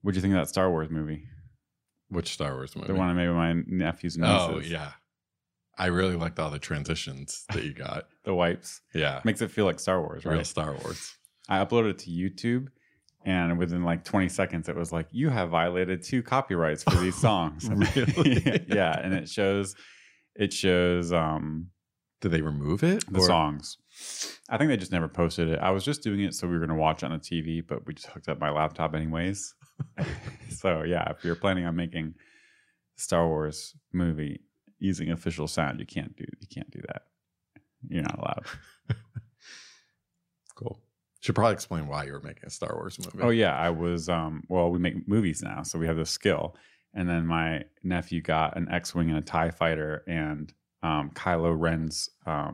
What'd you think of that Star Wars movie? Which Star Wars movie? The one I made with my nephews and nieces. Oh, yeah. I really liked all the transitions that you got. The wipes. Yeah. Makes it feel like Star Wars, right? Real Star Wars. I uploaded it to YouTube, and within like 20 seconds, it was like, you have violated 2 copyrights for these songs. Really? Yeah. And it shows Did they remove it? the songs. I think they just never posted it. I was just doing it so we were going to watch it on the TV, but we just hooked up my laptop anyways. So yeah, if you're planning on making a Star Wars movie using official sound, you can't do that. You're not allowed. Cool. Should probably explain why you were making a Star Wars movie. Oh yeah, I was we make movies now, so we have this skill. And then my nephew got an X-Wing and a TIE fighter and Kylo Ren's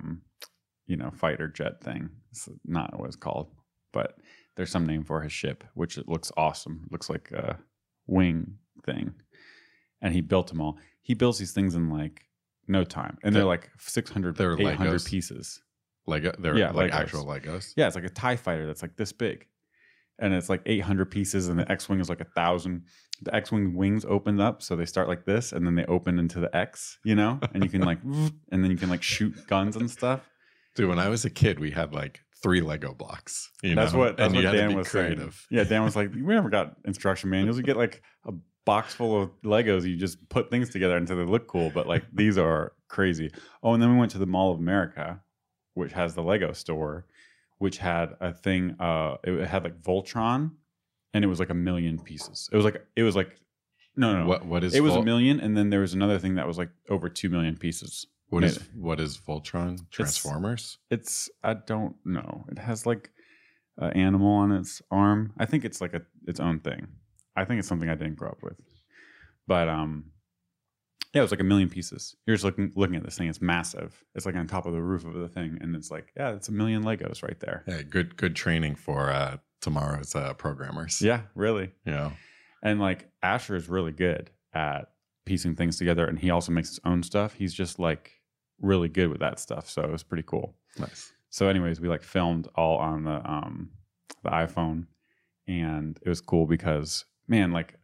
fighter jet thing. It's not what it's called, but there's some name for his ship, which it looks awesome. It looks like a wing thing. And he built them all. He builds these things in like no time. And they're like 600, 800 Legos. pieces. Lego? They're like Legos. actual Legos? Yeah, it's like a TIE fighter that's like this big. And it's like 800 pieces, and the X-Wing is like 1,000. The X-Wing wings open up, so they start like this, and then they open into the X, and you can like, and then you can like shoot guns and stuff. Dude, when I was a kid, we had like 3 Lego blocks. That's what you had Dan to be was creative. saying. Yeah, Dan was like, we never got instruction manuals. You get like a box full of Legos. You just put things together until they look cool, but like these are crazy. Oh, and then we went to the Mall of America, which has the Lego store, which had a thing. It had like Voltron, and it was like 1 million pieces. It was like no. What is it was 1 million, and then there was another thing that was like over 2 million pieces. What is Voltron? Transformers? It's I don't know. It has like an animal on its arm. I think it's like its own thing. I think it's something I didn't grow up with. But yeah, it was like 1 million pieces. You're just looking at this thing. It's massive. It's like on top of the roof of the thing, and it's like, yeah, it's 1 million Legos right there. Yeah, good training for tomorrow's programmers. Yeah, really. Yeah. And like Asher is really good at piecing things together, and he also makes his own stuff. He's just like really good with that stuff. So it was pretty cool. Nice. So anyways, we like filmed all on the iPhone, and it was cool because, man, like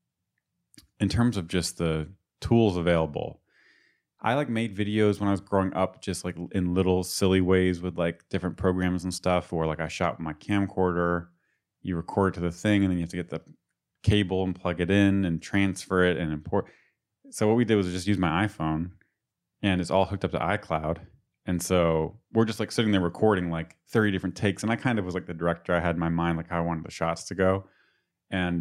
in terms of just the tools available, I like made videos when I was growing up just like in little silly ways with like different programs and stuff, or like I shot with my camcorder. You record it to the thing, and then you have to get the cable and plug it in and transfer it and import. So what we did was just use my iPhone, and it's all hooked up to iCloud. And so we're just like sitting there recording like 30 different takes. And I kind of was like the director. I had in my mind like how I wanted the shots to go. And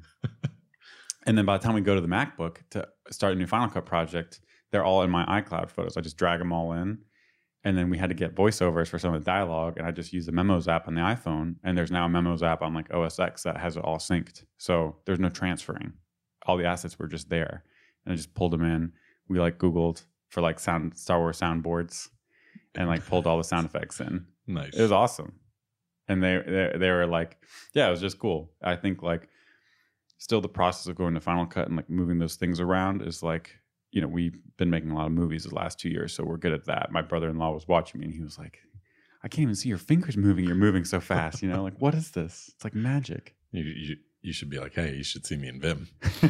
and then by the time we go to the MacBook to start a new Final Cut project, they're all in my iCloud photos. I just drag them all in. And then we had to get voiceovers for some of the dialogue. And I just used the Memos app on the iPhone. And there's now a Memos app on like OS X that has it all synced. So there's no transferring. All the assets were just there. And I just pulled them in. We like Googled for like Star Wars soundboards and like pulled all the sound effects in. Nice. It was awesome. And they were like, yeah, it was just cool. I think like still the process of going to Final Cut and like moving those things around is like, we've been making a lot of movies the last 2 years, so we're good at that. My brother-in-law was watching me and he was like, I can't even see your fingers moving. You're moving so fast, like, what is this? It's like magic. You should be like, hey, you should see me in Vim.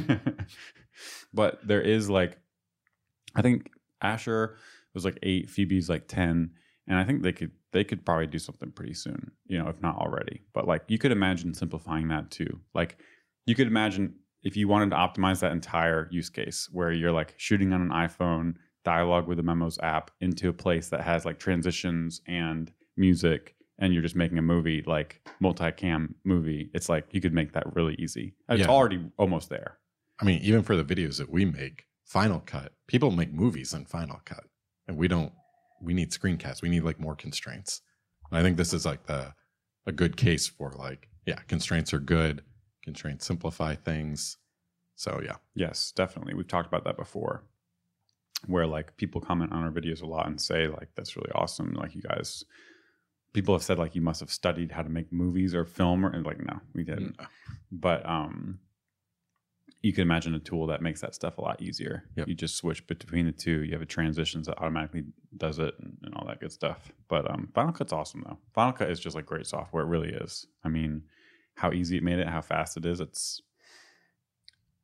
But there is like, I think Asher was like 8, Phoebe's like 10. And I think they could probably do something pretty soon, if not already. But like you could imagine simplifying that too. Like you could imagine if you wanted to optimize that entire use case where you're like shooting on an iPhone, dialogue with the Memos app into a place that has like transitions and music, and you're just making a movie, like multicam movie. It's like you could make that really easy. It's already almost there. I mean, even for the videos that we make, Final Cut, people make movies in Final Cut, and we need screencasts. We need like more constraints. And I think this is like a good case for like, constraints are good. Constraints simplify things. So yeah. Yes, definitely. We've talked about that before, where like people comment on our videos a lot and say like, that's really awesome. Like people have said like, you must have studied how to make movies or film, and like, no, we didn't. No. But you can imagine a tool that makes that stuff a lot easier. Yep. You just switch between the two. You have a transitions that automatically does it and all that good stuff. But Final Cut's awesome though. Final Cut is just like great software. It really is. I mean, how easy it made it, how fast it is.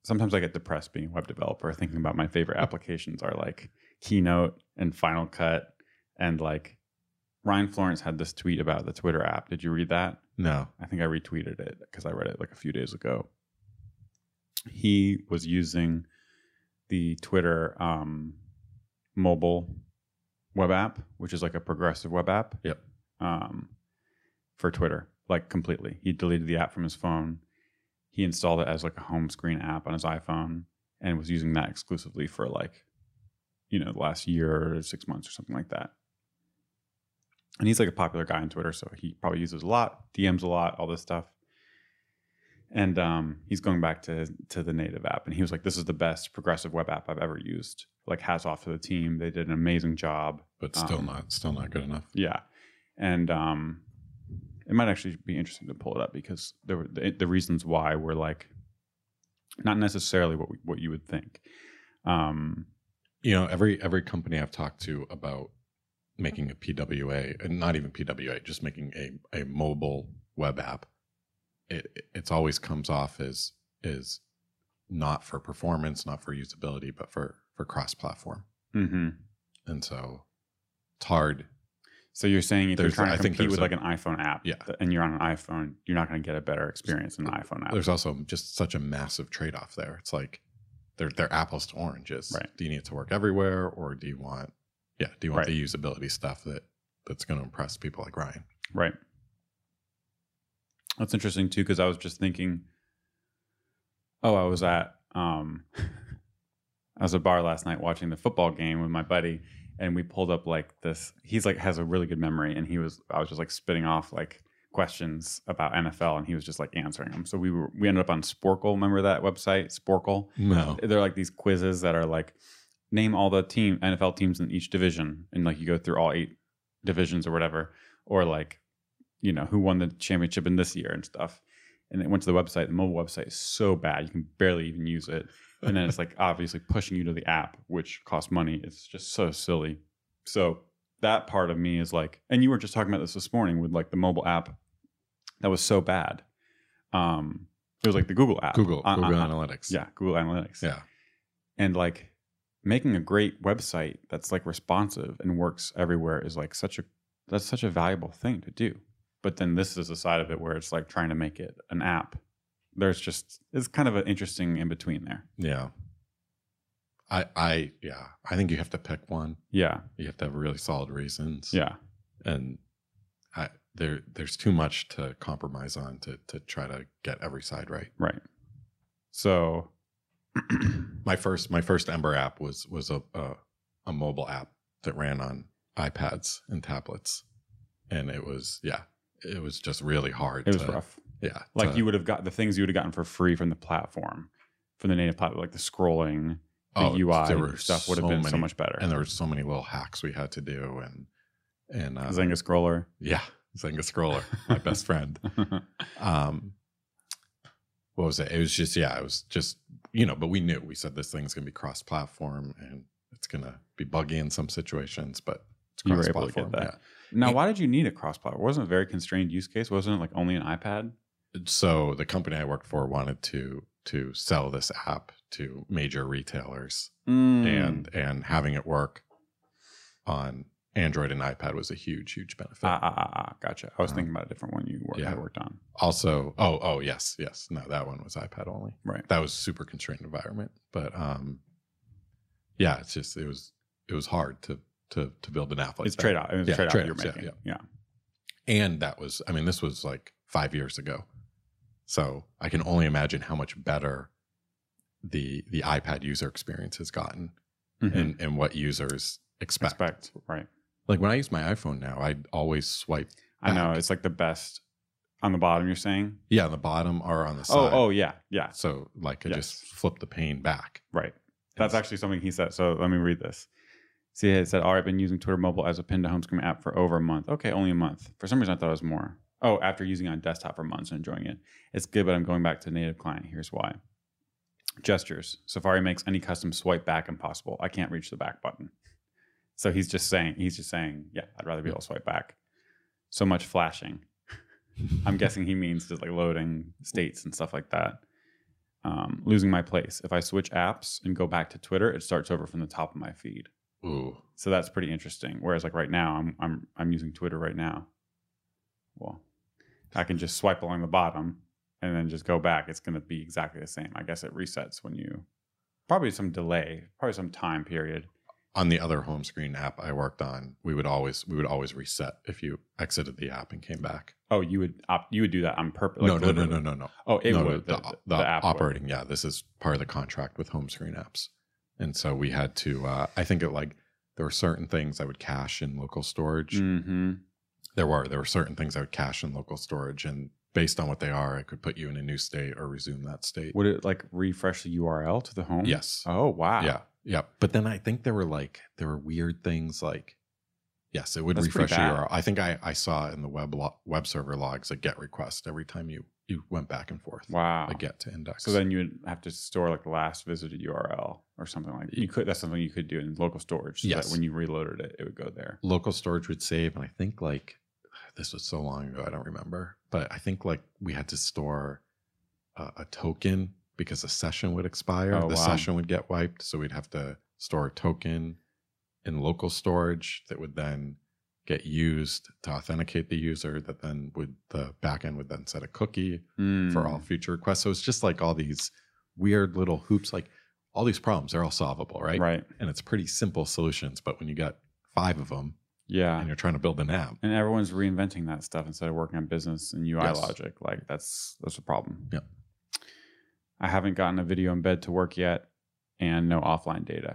sometimes I get depressed being a web developer, thinking about my favorite applications are like Keynote and Final Cut. And like Ryan Florence had this tweet about the Twitter app. Did you read that? No. I think I retweeted it because I read it like a few days ago. He was using the Twitter mobile web app, which is like a progressive web app. Yep. For Twitter, like completely. He deleted the app from his phone. He installed it as like a home screen app on his iPhone and was using that exclusively for like, you know, the last year or 6 months or something like that. And he's like a popular guy on Twitter, so he probably uses a lot, DMs a lot, all this stuff. And he's going back to the native app, and he was like, "This is the best progressive web app I've ever used." Like, hats off to the team; they did an amazing job. But still not good enough. Yeah, and it might actually be interesting to pull it up because there were the reasons why were like not necessarily what you would think. You know, every company I've talked to about making a PWA, and not even PWA, just making a mobile web app, it's always comes off as not for performance, not for usability, but for cross-platform. Mm-hmm. And so it's hard. So you're saying if you're trying to compete with like an iPhone app, yeah, and you're on an iPhone, you're not going to get a better experience in an iPhone app. There's also just such a massive trade-off there. It's like they're apples to oranges. Right. Do you need it to work everywhere, or do you want right. the usability stuff that's going to impress people like Ryan? Right. That's interesting too, because I was just thinking, I was at a bar last night watching the football game with my buddy, and we pulled up like this. He's like has a really good memory, and I was just like spitting off like questions about NFL, and he was just like answering them. So we ended up on Sporkle. Remember that website, Sporkle? No. They're like these quizzes that are like, name all the NFL teams in each division, and like you go through all 8 divisions or whatever, or like, you know, who won the championship in this year and stuff. And it went to the website. The mobile website is so bad you can barely even use it. And then it's like obviously pushing you to the app, which costs money. It's just so silly. So that part of me is like, and you were just talking about this morning with like the mobile app that was so bad. It was like the Google app. Google Analytics. Yeah, Google Analytics. Yeah. And like making a great website that's like responsive and works everywhere is like such a valuable thing to do. But then this is a side of it where it's like trying to make it an app. It's kind of an interesting in between there. Yeah. I think you have to pick one. Yeah. You have to have really solid reasons. Yeah. And there's too much to compromise on to try to get every side right. Right. So my first Ember app was a mobile app that ran on iPads and tablets. And it was just really hard. It was rough. Yeah. Like you would have got the things you would have gotten for free from the platform, from the native platform, like the scrolling, the UI stuff would have been so much better. And there were so many little hacks we had to do. And Zynga Scroller. Yeah. Zynga Scroller, my best friend. What was it? It was just, you know, but we said this thing's going to be cross-platform and it's going to be buggy in some situations, but it's cross-platform. You were able to get that. Yeah. Now, why did you need a cross-platform? Wasn't it a very constrained use case? Wasn't it like only an iPad? So the company I worked for wanted to sell this app to major retailers, and having it work on Android and iPad was a huge benefit. Gotcha. I was thinking about a different one you worked on. Also, yes. No, that one was iPad only. Right. That was super constrained environment. But yeah, it's just it was hard to build an app like that. It's trade-off. It was a trade-off you're making. Yeah. And this was like 5 years ago. So I can only imagine how much better the iPad user experience has gotten, and what users expect. Right. Like when I use my iPhone now, I always swipe back. I know. It's like the best on the bottom, you're saying? Yeah, on the bottom or on the side. Oh, yeah. So like I just flip the pane back. Right. That's actually something he said. So let me read this. See, it said, I've been using Twitter Mobile as a pinned to home screen app for over a month. Okay, only a month. For some reason, I thought it was more. Oh, after using it on desktop for months and enjoying it. It's good, but I'm going back to native client. Here's why. Gestures. Safari makes any custom swipe back impossible. I can't reach the back button. So he's just saying, yeah, I'd rather be able to swipe back. So much flashing. I'm guessing he means just like loading states and stuff like that. losing my place. If I switch apps and go back to Twitter, it starts over from the top of my feed. Ooh. So that's pretty interesting. Whereas like right now, I'm using Twitter right now. Well, I can just swipe along the bottom and then just go back. It's going to be exactly the same. I guess it resets when you probably some delay, probably some time period. On the other home screen app I worked on, we would always reset if you exited the app and came back. Oh, you would do that on purpose? No. Oh, it no, would. The app operating. would. Yeah, this is part of the contract with home screen apps, and so we had to. I think there were certain things I would cache in local storage. Mm-hmm. There were certain things I would cache in local storage, and based on what they are, I could put you in a new state or resume that state. Would it like refresh the URL to the home? Yes. Oh, wow. Yeah. But then I think there were weird things like, yes, it would refresh your URL. I think I saw in the web server logs a GET request every time you went back and forth. Wow. A GET to index. So then you would have to store like the last visited URL or something like that. You could. That's something you could do in local storage. So that when you reloaded it, it would go there. Local storage would save, and I think this was so long ago, I don't remember. But I think we had to store a token because a session would expire. Oh, the session would get wiped. So we'd have to store a token in local storage that would then get used to authenticate the user, that then the backend would then set a cookie for all future requests. So it's just like all these weird little hoops, like all these problems, they're all solvable, right? Right. And it's pretty simple solutions. But when you got 5 of them, yeah, and you're trying to build an app, and everyone's reinventing that stuff instead of working on business and UI logic, like that's a problem. Yep. I haven't gotten a video embed to work yet, and no offline data.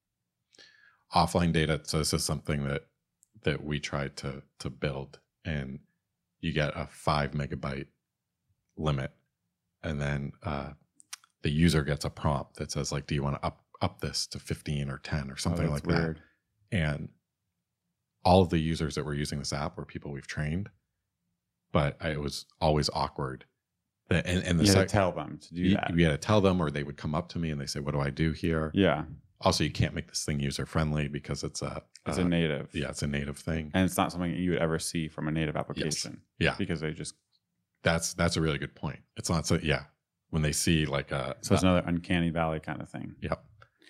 Offline data. So this is something that we tried to build, and you get a 5 megabyte limit, and then the user gets a prompt that says like, do you want to up this to 15 or 10 or something like weird. That? And all of the users that were using this app were people we've trained, but it was always awkward. And you had to tell them to do that. You had to tell them, or they would come up to me and they say, what do I do here? Yeah. Also, you can't make this thing user friendly because it's a native. Yeah, it's a native thing. And it's not something you would ever see from a native application. Yes. Yeah. Because they just... That's a really good point. It's not so, yeah. When they see like a... So it's another uncanny valley kind of thing. Yep.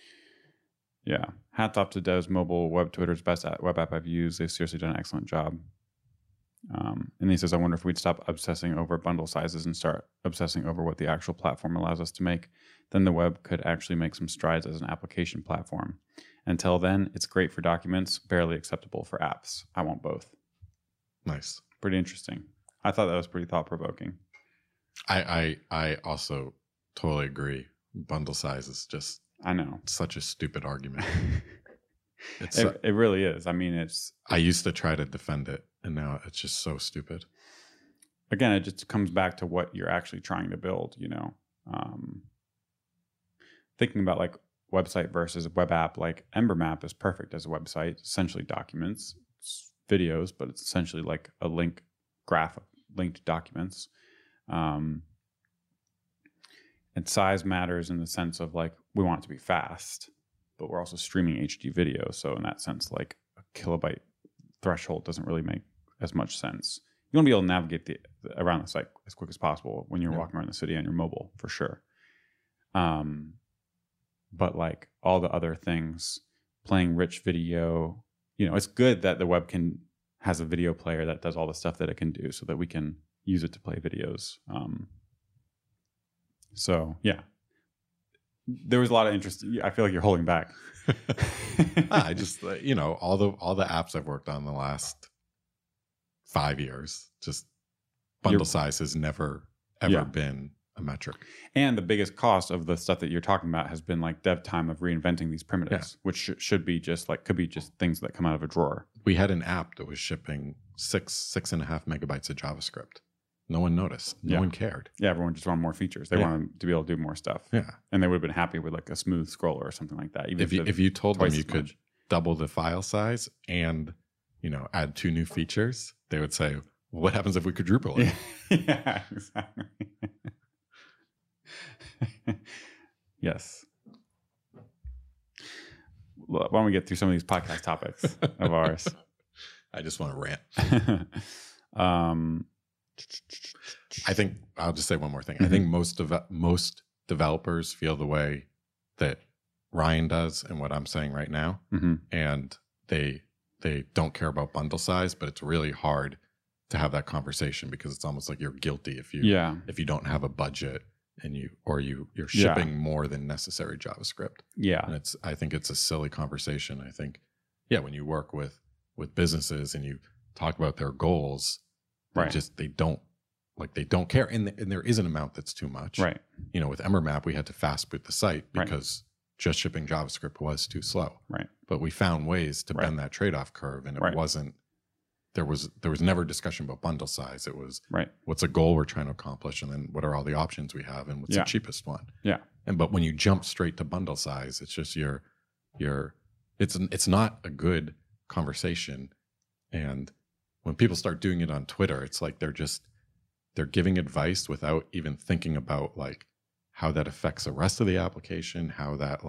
Yeah. Hats off to Devs Mobile, Twitter's best web app I've used. They've seriously done an excellent job. And he says, I wonder if we'd stop obsessing over bundle sizes and start obsessing over what the actual platform allows us to make. Then the web could actually make some strides as an application platform. Until then, it's great for documents, barely acceptable for apps. I want both. Nice. Pretty interesting. I thought that was pretty thought-provoking. I also totally agree. Bundle size is just... I know. Such a stupid argument. It really is. I mean, I used to try to defend it, and now it's just so stupid. Again, it just comes back to what you're actually trying to build, you know. Thinking about like website versus web app, like Ember Map is perfect as a website. Essentially documents, it's videos, but it's essentially like a link graph of linked documents. And size matters in the sense of like, we want it to be fast, but we're also streaming HD video. So in that sense, like a kilobyte threshold doesn't really make as much sense. You want to be able to navigate around the site as quick as possible when you're walking around the city on your mobile, for sure. But like all the other things, playing rich video, you know, it's good that the web has a video player that does all the stuff that it can do so that we can use it to play videos. So yeah, there was a lot of interest. I feel like you're holding back. I just, you know, all the apps I've worked on the last 5 years, just bundle size has never ever been a metric. And the biggest cost of the stuff that you're talking about has been like dev time of reinventing these primitives, which should be just like, could be just things that come out of a drawer. We had an app that was shipping 6.5 megabytes of JavaScript. No one noticed. No one cared. Yeah, everyone just wanted more features. They wanted to be able to do more stuff. Yeah. And they would have been happy with like a smooth scroller or something like that. Even if you told them you could double the file size and, you know, add 2 new features, they would say, well, what happens if we quadruple it? Yeah, exactly. Yes. Why don't we get through some of these podcast topics of ours? I just want to rant. I think I'll just say one more thing. I think most developers feel the way that Ryan does and what I'm saying right now, and they don't care about bundle size, but it's really hard to have that conversation because it's almost like you're guilty if you don't have a budget and you're shipping more than necessary JavaScript. Yeah. And I think it's a silly conversation. I think, when you work with businesses and you talk about their goals, they don't care. And there is an amount that's too much. Right. With Emmermap, we had to fast boot the site because just shipping JavaScript was too slow. Right. But we found ways to bend that trade-off curve, and it wasn't, there was never discussion about bundle size. It was what's a goal we're trying to accomplish, and then what are all the options we have, and what's the cheapest one. Yeah. But when you jump straight to bundle size, it's just it's not a good conversation. And when people start doing it on Twitter, it's like they're giving advice without even thinking about like how that affects the rest of the application, how that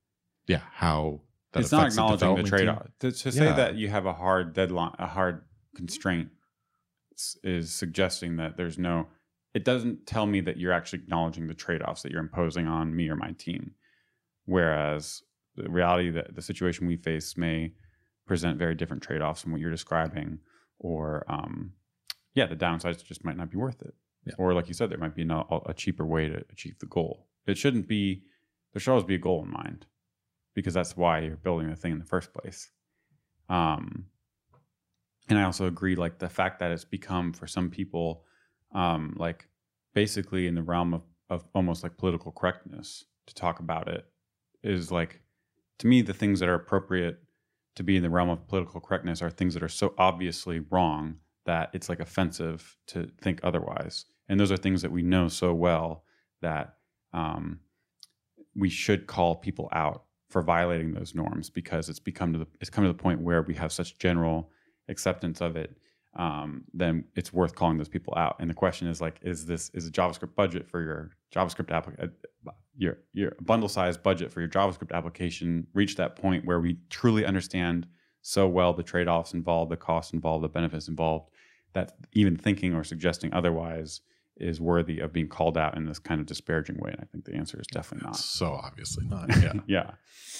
how that it's not acknowledging the trade-off. To say that you have a hard deadline, a hard constraint is suggesting that it doesn't tell me that you're actually acknowledging the trade-offs that you're imposing on me or my team. Whereas the reality that the situation we face may present very different trade-offs from what you're describing, or the downsides just might not be worth it. Yeah. Or like you said, there might be a cheaper way to achieve the goal. There should always be a goal in mind, because that's why you're building the thing in the first place. And I also agree, like the fact that it's become for some people, like basically in the realm of almost like political correctness to talk about it is like, to me, the things that are appropriate to be in the realm of political correctness are things that are so obviously wrong that it's like offensive to think otherwise. And those are things that we know so well that we should call people out for violating those norms, because it's come to the point where we have such general acceptance of it, then it's worth calling those people out. And the question is like, is a JavaScript budget for your JavaScript your bundle size budget for your JavaScript application reach that point where we truly understand so well the trade-offs involved, the costs involved, the benefits involved, that even thinking or suggesting otherwise is worthy of being called out in this kind of disparaging way? And I think the answer is definitely not. So obviously not. Yeah. Yeah.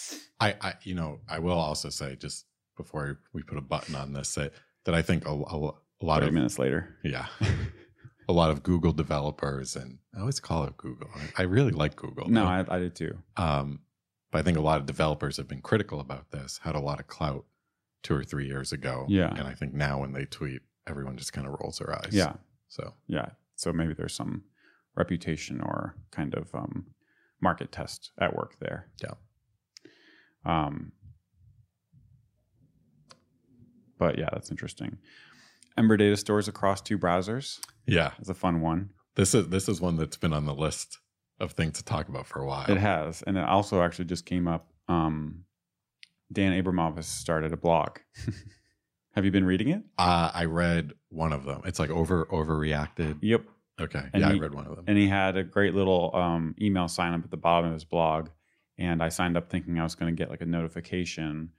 I will also say, just before we put a button on this, that I think a lot 30 minutes later. Yeah. A lot of Google developers, and I always call it Google. I really like Google. No, I did too. But I think a lot of developers have been critical about this, had a lot of clout 2 or 3 years ago. Yeah. And I think now when they tweet, everyone just kind of rolls their eyes. Yeah. So maybe there's some reputation or kind of market test at work there. Yeah. But yeah, that's interesting. Ember data stores across 2 browsers. Yeah. It's a fun one. This is one that's been on the list of things to talk about for a while. It has. And it also actually just came up. Dan Abramov has started a blog. Have you been reading it? I read one of them. It's like overreacted. Yep. Okay. And I read one of them. And he had a great little email sign up at the bottom of his blog. And I signed up thinking I was going to get like a notification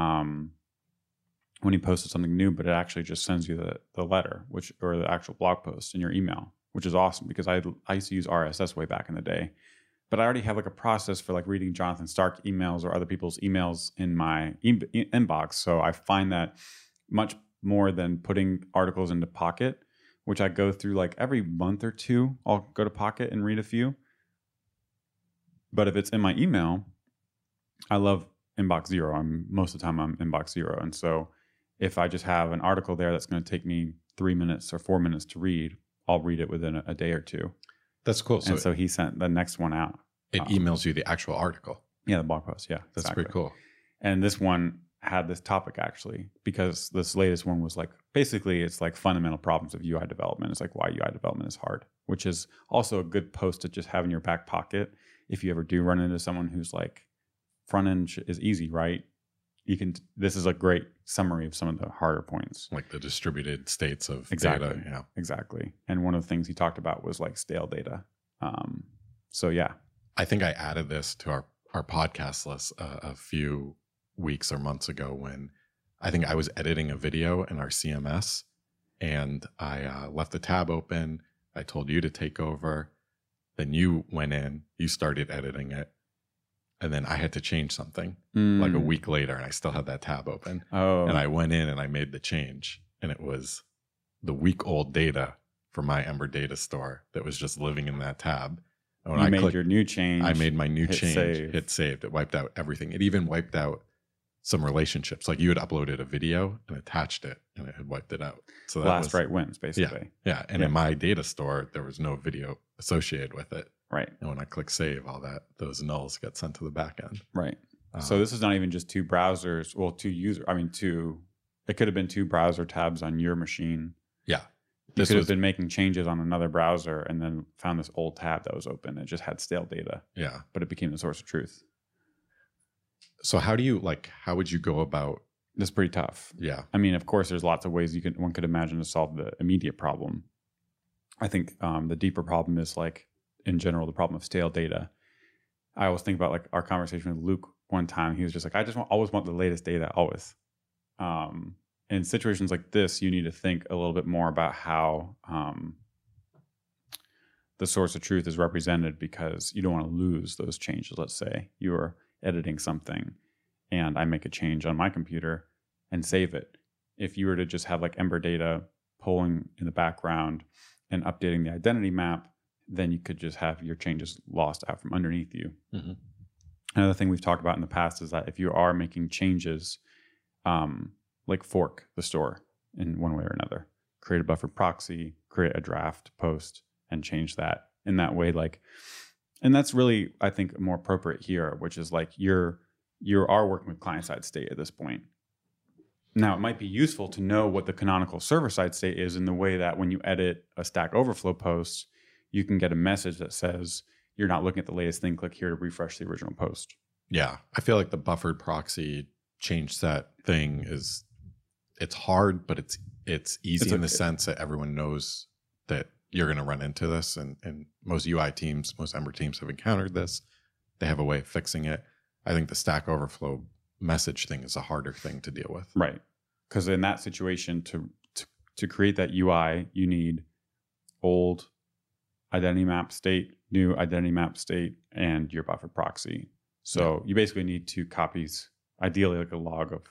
when he posted something new, but it actually just sends you the letter, or the actual blog post in your email, which is awesome, because I used to use RSS way back in the day. But I already have like a process for like reading Jonathan Stark emails or other people's emails in my inbox. So I find that much more than putting articles into Pocket, which I go through like every month or two. I'll go to Pocket and read a few. But if it's in my email, I love inbox zero. Most of the time I'm inbox zero. And so if I just have an article there that's going to take me 3 minutes or 4 minutes to read, I'll read it within a day or two. That's cool. And so he sent the next one out. It emails you the actual article. Yeah, the blog post. Yeah, that's pretty cool. And this one had this topic actually, because this latest one was like, basically it's like fundamental problems of UI development. It's like why UI development is hard, which is also a good post to just have in your back pocket. If you ever do run into someone who's like, front end is easy, right? This is a great summary of some of the harder points. Like the distributed states of data. Yeah. Exactly. And one of the things he talked about was like stale data. So yeah. I think I added this to our podcast list a few weeks or months ago, when I think I was editing a video in our CMS, and I left the tab open. I told you to take over, Then you went in, you started editing it. And then I had to change something like a week later, and I still had that tab open. Oh. And I went in and I made the change, and it was the week-old data for my Ember data store that was just living in that tab. And when you made your new change. I made my new change. Save. Hit saved. It wiped out everything. It even wiped out some relationships. Like you had uploaded a video and attached it, and it had wiped it out. So that last right wins, basically. Yeah. And in my data store, there was no video associated with it. Right. And when I click save, those nulls get sent to the back end. Right. So this is not even just two browsers. Well, it could have been two browser tabs on your machine. Yeah. You could have been making changes on another browser and then found this old tab that was open. It just had stale data. Yeah. But it became the source of truth. So how would you go about? That's pretty tough. Yeah. I mean, of course, there's lots of ways one could imagine to solve the immediate problem. I think the deeper problem is in general, the problem of stale data. I always think about our conversation with Luke one time. He was just like, I just always want the latest data, always. In situations like this, you need to think a little bit more about how the source of truth is represented, because you don't want to lose those changes. Let's say you're editing something and I make a change on my computer and save it. If you were to just have Ember data pulling in the background and updating the identity map, then you could just have your changes lost out from underneath you. Mm-hmm. Another thing we've talked about in the past is that if you are making changes, fork the store in one way or another, create a buffered proxy, create a draft post, and change that in that way. And that's really, I think, more appropriate here, which is you are working with client-side state at this point. Now, it might be useful to know what the canonical server-side state is in the way that when you edit a Stack Overflow post, you can get a message that says, you're not looking at the latest thing, click here to refresh the original post. Yeah. I feel like the buffered proxy change set thing it's hard, but it's easy in the sense that everyone knows that you're going to run into this. And most UI teams, most Ember teams have encountered this. They have a way of fixing it. I think the Stack Overflow message thing is a harder thing to deal with. Right. Because in that situation, to create that UI, you need old identity map state, new identity map state, and your buffer proxy. So you basically need 2 copies, ideally a log of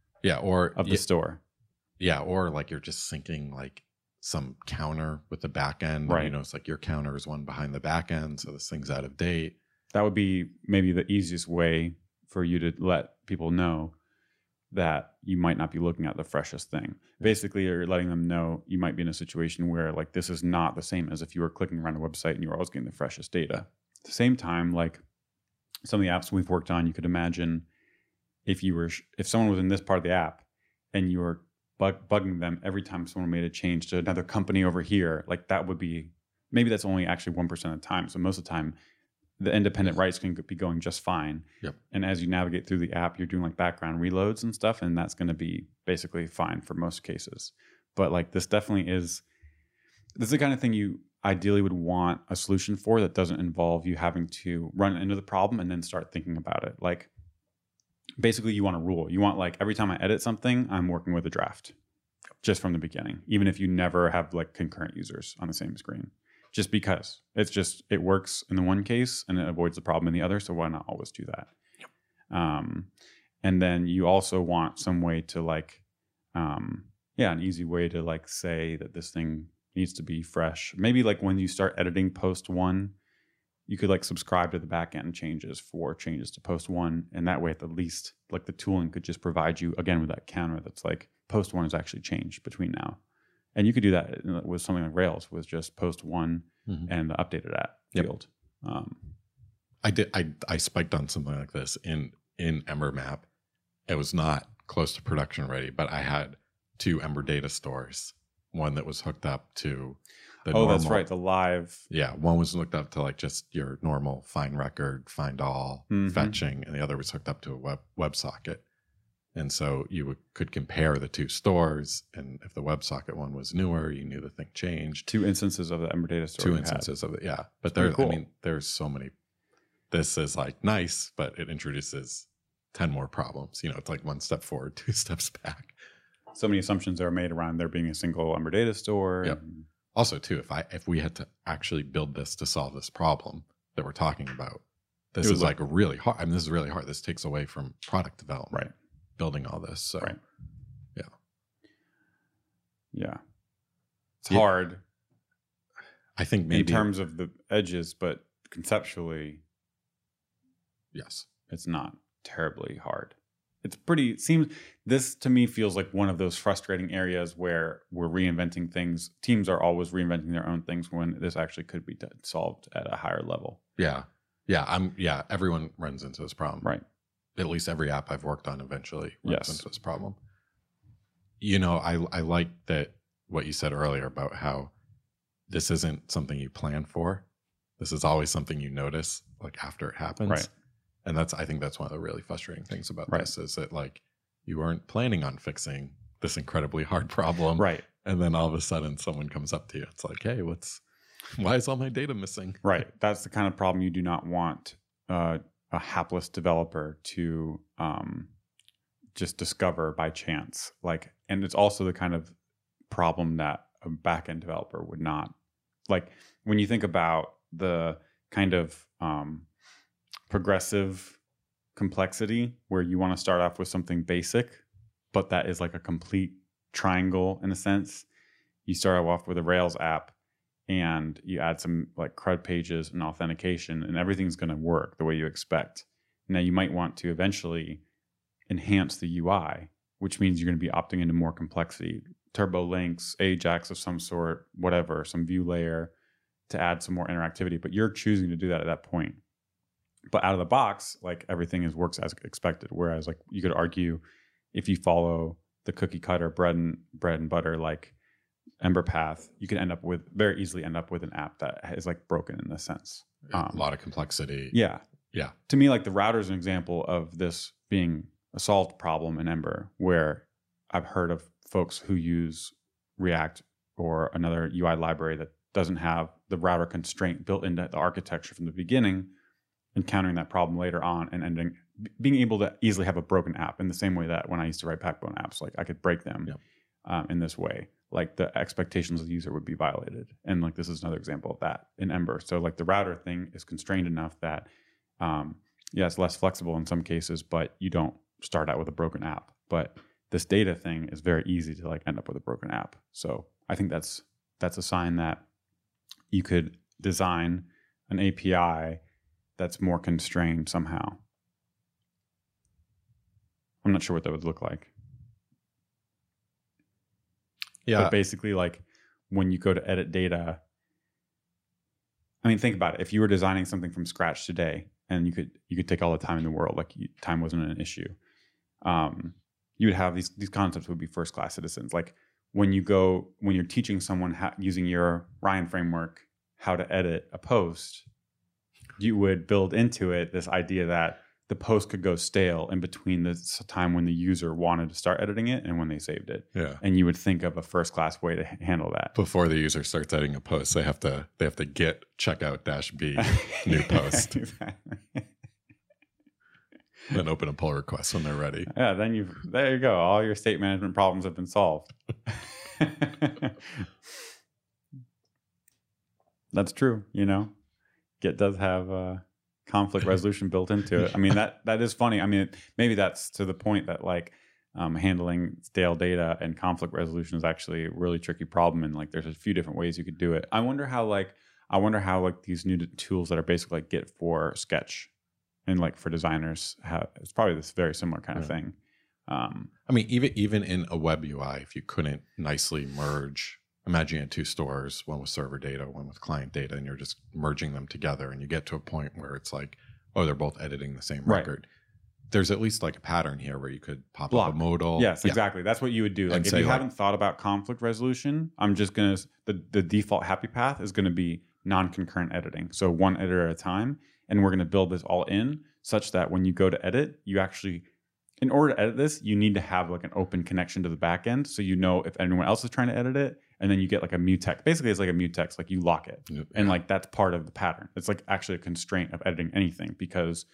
the store. Yeah, or you're just syncing some counter with the back end. Right. And, it's your counter is one behind the back end, so this thing's out of date. That would be maybe the easiest way for you to let people know that you might not be looking at the freshest thing. Basically, you're letting them know you might be in a situation where this is not the same as if you were clicking around a website and you were always getting the freshest data. At the same time, some of the apps we've worked on, you could imagine if someone was in this part of the app and you were bugging them every time someone made a change to another company over here, that would be, maybe that's only actually 1% of the time. So most of the time, the independent writes can be going just fine. Yep. And as you navigate through the app, you're doing background reloads and stuff, and that's going to be basically fine for most cases. But this definitely is the kind of thing you ideally would want a solution for that doesn't involve you having to run into the problem and then start thinking about it. Basically, you want a rule. You want every time I edit something, I'm working with a draft just from the beginning, even if you never have concurrent users on the same screen. Just because it works in the one case and it avoids the problem in the other. So why not always do that? Yep. And then you also want some way to an easy way to say that this thing needs to be fresh. Maybe when you start editing post 1, you could subscribe to the backend changes for changes to post 1. And that way at the least the tooling could just provide you again with that counter that's post 1 has actually changed between now. And you could do that with something like Rails with just post 1 and the updated at field. I spiked on something like this in Ember Map. It was not close to production ready, but I had 2 Ember data stores. One that was hooked up to the normal. That's right, the live. Yeah, one was hooked up to just your normal find record, find all, fetching, and the other was hooked up to a WebSocket. And so you could compare the 2 stores, and if the WebSocket one was newer, you knew the thing changed. 2 instances of the Ember data store. 2 instances of it, yeah. But there's so many. This is nice, but it introduces 10 more problems. It's 1 step forward, 2 steps back. So many assumptions are made around there being a single Ember data store. Yep. Also, too, if we had to actually build this to solve this problem that we're talking about, this is like really hard. I mean, this is really hard. This takes away from product development, right? Building all this. So, right. Yeah. It's Yeah. hard. I think maybe in terms of the edges, but conceptually, yes, it's not terribly hard. It's pretty, this to me feels like one of those frustrating areas where we're reinventing things. Teams are always reinventing their own things when this actually could be solved at a higher level. Yeah. Everyone runs into this problem. Right. At least every app I've worked on eventually runs Yes. into this problem. You know, I like that what you said earlier about how this isn't something you plan for. This is always something you notice like after it happens. Right. And I think that's one of the really frustrating things about Right. this is that like you weren't planning on fixing this incredibly hard problem. Right. And then all of a sudden someone comes up to you. It's like, hey, why is all my data missing? Right. That's the kind of problem you do not want a hapless developer to just discover by chance. Like, and it's also the kind of problem that a backend developer would not. Like, when you think about the kind of progressive complexity where you want to start off with something basic, but that is like a complete triangle in a sense. You start off with a Rails app and you add some like CRUD pages and authentication, and everything's going to work the way you expect. Now you might want to eventually enhance the UI, which means you're going to be opting into more complexity, turbo links, Ajax of some sort, whatever, some view layer to add some more interactivity. But you're choosing to do that at that point. But out of the box, like everything works as expected. Whereas like you could argue if you follow the cookie cutter bread and butter like Ember path, you can very easily end up with an app that is like broken in this sense. A lot of complexity. Yeah. Yeah. To me, like the router is an example of this being a solved problem in Ember, where I've heard of folks who use React or another UI library that doesn't have the router constraint built into the architecture from the beginning, encountering that problem later on and being able to easily have a broken app in the same way that when I used to write Backbone apps, like I could break them in this way. Like the expectations of the user would be violated. And like this is another example of that in Ember. So like the router thing is constrained enough that, it's less flexible in some cases, but you don't start out with a broken app. But this data thing is very easy to like end up with a broken app. So I think that's a sign that you could design an API that's more constrained somehow. I'm not sure what that would look like. Yeah. But basically, like when you go to edit data, I mean, think about it. If you were designing something from scratch today, and you could take all the time in the world, like time wasn't an issue, you would have these concepts would be first class citizens. Like when you're teaching someone using your Ryan framework how to edit a post, you would build into it this idea that the post could go stale in between the time when the user wanted to start editing it and when they saved it. Yeah. And you would think of a first class way to handle that. Before the user starts editing a post, they have to get checkout-b new post. Exactly. Then open a pull request when they're ready. Yeah, then there you go. All your state management problems have been solved. That's true, Git does have conflict resolution built into it. I mean, that is funny. I mean, maybe that's to the point that like handling stale data and conflict resolution is actually a really tricky problem. And like, there's a few different ways you could do it. I wonder how these new tools that are basically like Git for Sketch and like for designers it's probably this very similar kind of thing. I mean, even in a web UI, if you couldn't nicely merge, imagine you had two stores, one with server data, one with client data, and you're just merging them together, and you get to a point where it's like, oh, they're both editing the same record. There's at least like a pattern here where you could pop up a modal. Yes, exactly. That's what you would do. Like if you haven't thought about conflict resolution, I'm just going to, the default happy path is going to be non-concurrent editing. So one editor at a time. And we're going to build this all in such that when you go to edit, you actually, in order to edit this, you need to have like an open connection to the back end. So you know if anyone else is trying to edit it, and then you get like a mutex. Basically, it's like a mutex, like you lock it. Yeah. And like that's part of the pattern. It's like actually a constraint of editing anything because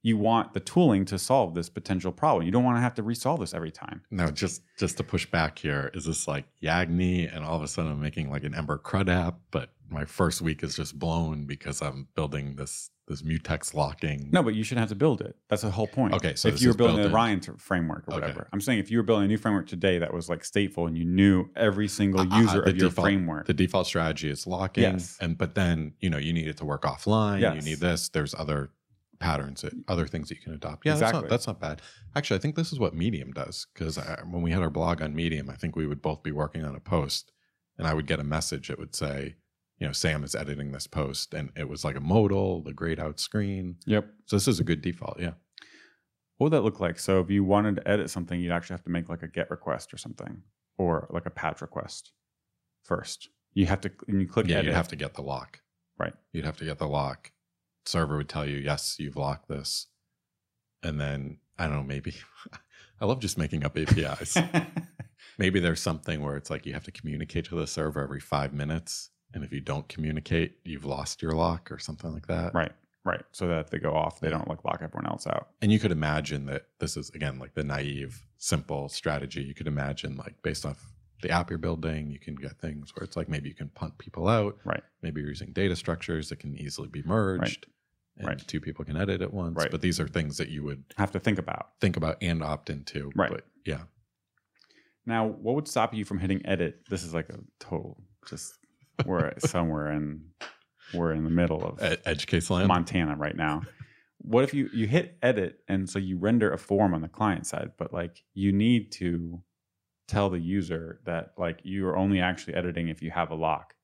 you want the tooling to solve this potential problem. You don't want to have to resolve this every time. No, just to push back here, is this like Yagni and all of a sudden I'm making like an Ember CRUD app, but my first week is just blown because I'm building this mutex locking? No, but you shouldn't have to build it. That's the whole point. Okay, so if this you were is building built the in. Orion framework or Okay. whatever, I'm saying if you were building a new framework today that was like stateful and you knew every single user The of your default- framework, The default strategy is locking, Yes. but then you need it to work offline. Yes. You need this. There's other patterns, other things that you can adopt. Yeah, Exactly. that's not bad. Actually, I think this is what Medium does, because when we had our blog on Medium, I think we would both be working on a post, and I would get a message that would say, Sam is editing this post, and it was like a modal, the grayed out screen. Yep. So this is a good default. Yeah. What would that look like? So if you wanted to edit something, you'd actually have to make like a GET request or something, or like a patch request first. You have to, and you click Yeah, edit. you'd have to get the lock. Right. You'd have to get the lock. Server would tell you, yes, you've locked this. And then, I don't know, maybe, I love just making up APIs. Maybe there's something where it's like you have to communicate to the server every 5 minutes. And if you don't communicate, you've lost your lock or something like that. Right. So that if they go off, they don't like lock everyone else out. And you could imagine that this is, again, like the naive, simple strategy. You could imagine, like, based off the app you're building, you can get things where it's like maybe you can punt people out. Right. Maybe you're using data structures that can easily be merged. And Right. two people can edit at once. Right. But these are things that you would Have to think about. think about and opt into. Right. But yeah. Now, what would stop you from hitting edit? This is like a total, just we're somewhere we're in the middle of Edge case land. Montana right now. What if you hit edit and so you render a form on the client side, but like you need to tell the user that like you are only actually editing if you have a lock.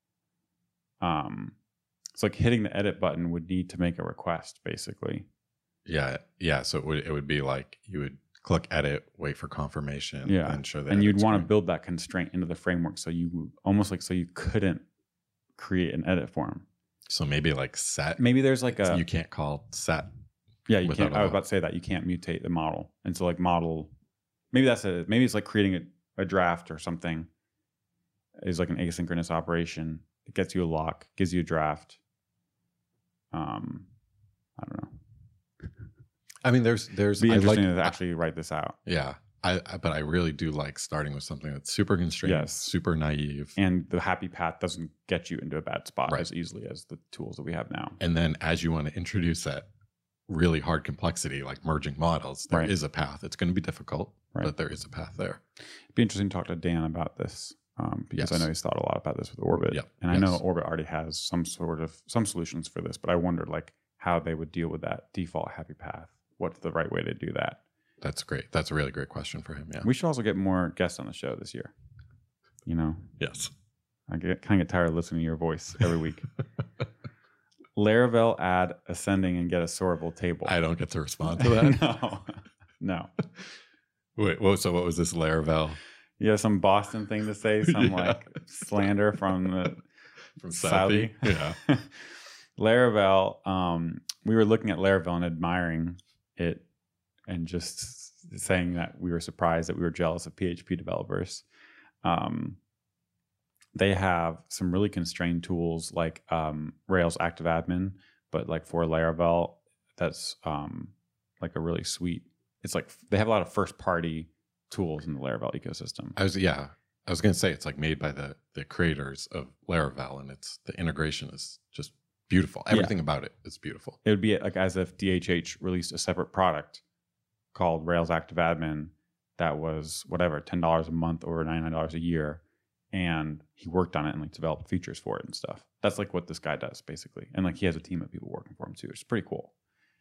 It's like hitting the edit button would need to make a request basically. Yeah. Yeah. So it would be like you would click edit, wait for confirmation, Yeah. and show that. And you'd want to build that constraint into the framework so you almost like so you couldn't create an edit form. So maybe like set. Maybe there's like a You can't call set. yeah, you without can't. a I was lock. about to say that you can't mutate the model, and so like model. Maybe it's like creating a draft or something. Is like an asynchronous operation. It gets you a lock, gives you a draft. I don't know. I mean, there's. It'd be I interesting like, to actually write this out. Yeah. But I really do like starting with something that's super constrained, Yes. super naive. And the happy path doesn't get you into a bad spot Right. as easily as the tools that we have now. And then as you want to introduce that really hard complexity, like merging models, there is Right. a path. It's going to be difficult, Right. but there is a path there. It'd be interesting to talk to Dan about this because I Yes. know he's thought a lot about this with Orbit. Yep. And I know Yes. Orbit already has some solutions for this, but I wondered like how they would deal with that default happy path. What's the right way to do that? That's great. That's a really great question for him. Yeah. We should also get more guests on the show this year. You know, Yes. I kind of get tired of listening to your voice every week. Laravel add ascending and get a sortable table. I don't get to respond to that. No. Wait, so what was this Laravel You have some Boston thing to say, some like slander from the from Saudi. Yeah. Laravel, we were looking at Laravel and admiring it and just saying that we were surprised that we were jealous of PHP developers. They have some really constrained tools like Rails Active Admin, but like for Laravel, that's like a really sweet. It's like they have a lot of first party tools in the Laravel ecosystem. I was going to say it's like made by the creators of Laravel, and it's the integration is just beautiful. Everything about it is beautiful. It would be like as if DHH released a separate product called Rails Active Admin that was whatever, $10 a month or $99 a year. And he worked on it and like developed features for it and stuff. That's like what this guy does basically. And like he has a team of people working for him too. It's pretty cool.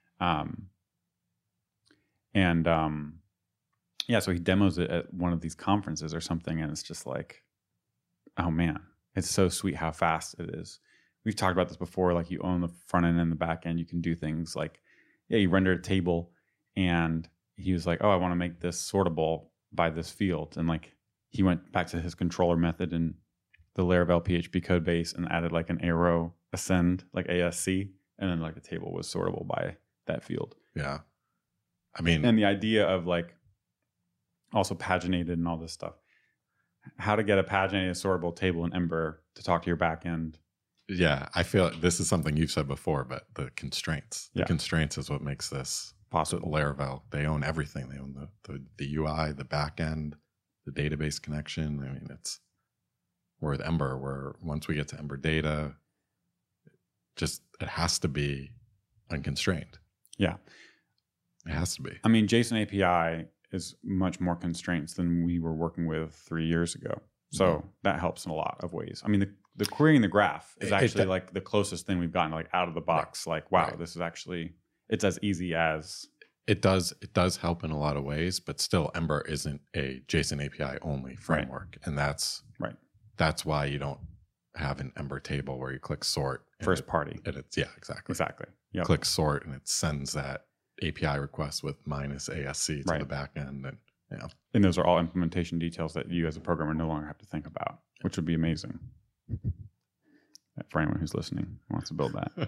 Yeah, so he demos it at one of these conferences or something. And it's just like, oh man, it's so sweet how fast it is. We've talked about this before. Like you own the front end and the back end. You can do things like, yeah, you render a table and he was like, oh, I want to make this sortable by this field. And like, he went back to his controller method in the Laravel PHP code base and added like an arrow ascend, like ASC, and then like the table was sortable by that field. Yeah. I mean, And the idea of like also paginated and all this stuff, how to get a paginated sortable table in Ember to talk to your backend Yeah, I feel this is something you've said before, but the constraints. The constraints is what makes this possible. Laravel, they own everything. They own the UI, the back end, the database connection. I mean, it's where with Ember, where once we get to Ember data, just it has to be unconstrained. Yeah. It has to be. I mean, JSON API is much more constraints than we were working with 3 years ago. So that helps in a lot of ways. I mean, the querying the graph is actually like the closest thing we've gotten like out of the box. Right. Like, wow, this is actually, it's as easy as. It does help in a lot of ways, but still Ember isn't a JSON API only framework. Right. And that's why you don't have an Ember table where you click sort. First party. And it's, exactly. Yep. Click sort and it sends that API request with minus ASC to the back end. And those are all implementation details that you as a programmer no longer have to think about, which would be amazing for anyone who's listening who wants to build that.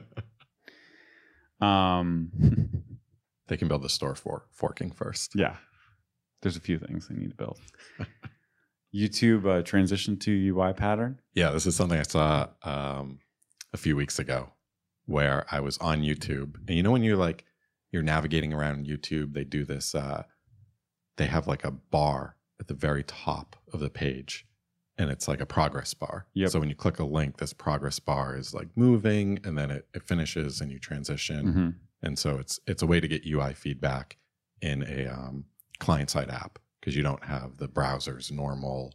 They can build the store for forking first. Yeah. There's a few things they need to build. YouTube transition to UI pattern. Yeah, this is something I saw a few weeks ago where I was on YouTube. And when you're navigating around YouTube, they do this, they have like a bar at the very top of the page. And it's like a progress bar. Yep. So when you click a link, this progress bar is like moving and then it finishes and you transition. Mm-hmm. And so it's a way to get UI feedback in a client-side app because you don't have the browser's normal,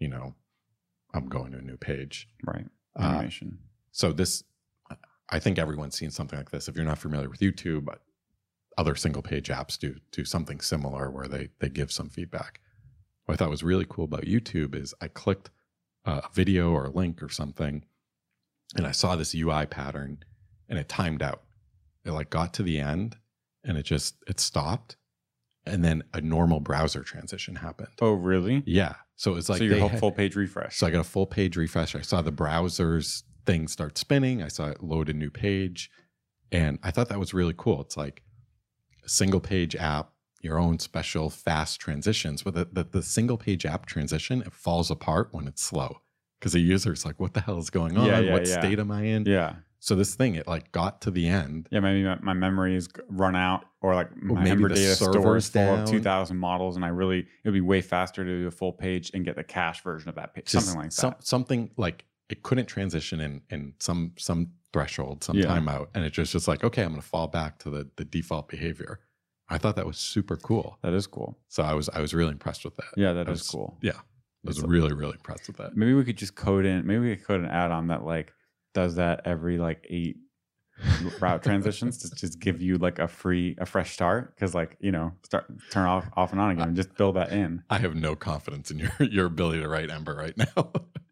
I'm going to a new page. Right. Animation. So I think everyone's seen something like this. If you're not familiar with YouTube, other single-page apps do something similar where they give some feedback. What I thought was really cool about YouTube is I clicked a video or a link or something, and I saw this UI pattern, and it timed out. It got to the end, and it stopped, and then a normal browser transition happened. Oh, really? Yeah. So it's like so your full page refresh. So I got a full page refresh. I saw the browser's thing start spinning. I saw it load a new page, and I thought that was really cool. It's like a single page app. Your own special fast transitions. But the single page app transition, it falls apart when it's slow because the user's like, what the hell is going on? What state am I in? Yeah. So this thing, it got to the end. Yeah, maybe my memories run out or my Ember data store is full of 2,000 models and it would be way faster to do a full page and get the cache version of that page. Something like that. Something like it couldn't transition in some threshold, some timeout. And it's just like, okay, I'm going to fall back to the default behavior. I thought that was super cool. That is cool. So I was really impressed with that. Yeah, that is cool. Yeah. I was really, really impressed with that. Maybe we could just code an add-on that does that every 8 route transitions to just give you a fresh start. Cause turn off and on again and just build that in. I have no confidence in your ability to write Ember right now.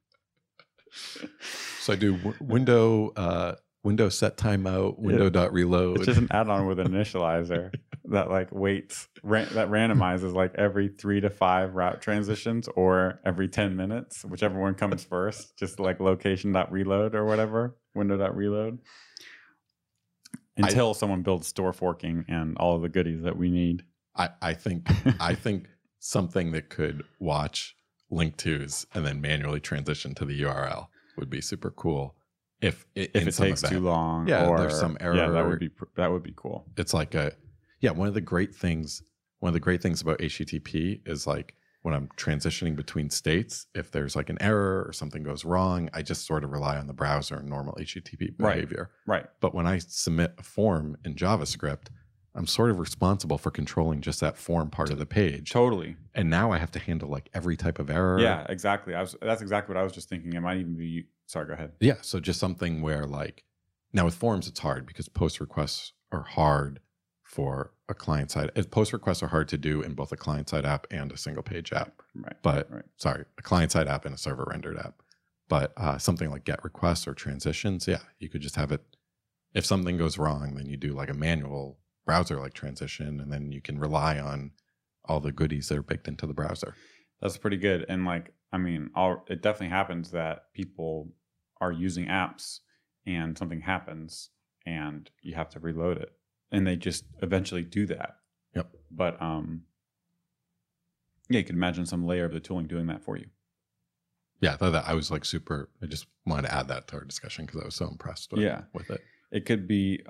So I do window set timeout, window.reload. It's just an add-on with an initializer that waits, that randomizes every 3 to 5 route transitions or every 10 minutes, whichever one comes first, just location.reload or whatever, window.reload. Until someone builds store forking and all of the goodies that we need. I think something that could watch link tos and then manually transition to the URL would be super cool. If it takes too long, or there's some error, that would be cool. It's one of the great things about HTTP is when I'm transitioning between states, if there's an error or something goes wrong, I just sort of rely on the browser and normal HTTP behavior. Right. But when I submit a form in JavaScript, I'm sort of responsible for controlling just that form part of the page. Totally. And now I have to handle every type of error. Yeah, exactly. That's exactly what I was just thinking. It might even be. Sorry, go ahead. Yeah, so just something where now with forms it's hard because post requests are hard for a client side. Post requests are hard to do in both a client side app and a single page app. Right. But sorry, a client side app and a server rendered app. But something like GET requests or transitions, you could just have it. If something goes wrong, then you do a manual browser transition, and then you can rely on all the goodies that are baked into the browser. That's pretty good. And it definitely happens that people are using apps and something happens and you have to reload it and they just eventually do that. Yep. But you can imagine some layer of the tooling doing that for you. Yeah, I thought that I was like super. I just wanted to add that to our discussion because I was so impressed with, with it. It could be,